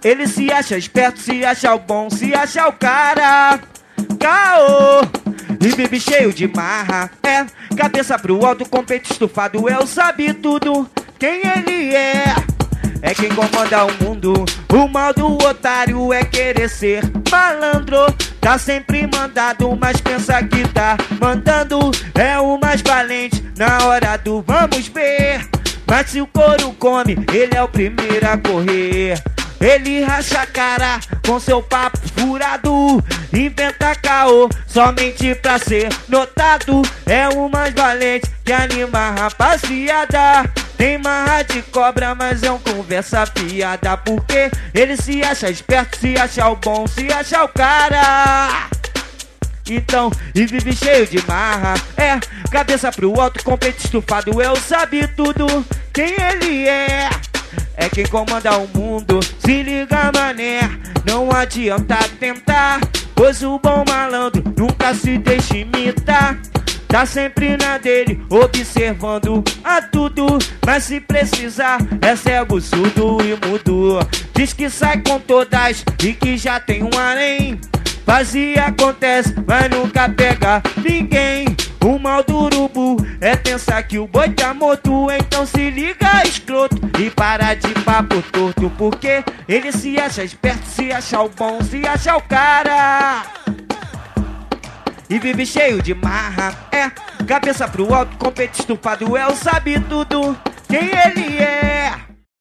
Ele se acha esperto, se acha o bom, se acha o cara. Caô, e vive cheio de marra. É, cabeça pro alto, com peito estufado. Eu sabe tudo quem ele é. É quem comanda o mundo. O mal do otário é querer ser malandro. Tá sempre mandado, mas pensa que tá mandando. É o mais valente na hora do vamos ver. Mas se o couro come, ele é o primeiro a correr. Ele racha a cara com seu papo furado. Inventa caô somente pra ser notado. É o mais valente que anima a rapaziada. Tem marra de cobra, mas é um conversa piada. Porque ele se acha esperto, se acha o bom, se acha o cara. Então, e vive cheio de marra. É, cabeça pro alto, com peito estufado. Eu sabe tudo quem ele é. É quem comanda o mundo. Se liga, mané, não adianta tentar, pois o bom malandro nunca se deixa imitar. Tá sempre na dele, observando a tudo. Mas se precisar, é cego, surdo e mudo. Diz que sai com todas e que já tem um além. Faz e acontece, mas nunca pega ninguém. O mal do urubu é pensar que o boi tá morto. Então se liga, escroto, e para de papo torto. Porque ele se acha esperto, se acha o bom, se acha o cara. E vive cheio de marra. É, cabeça pro alto, com peito estufado. É o sabe tudo quem ele é.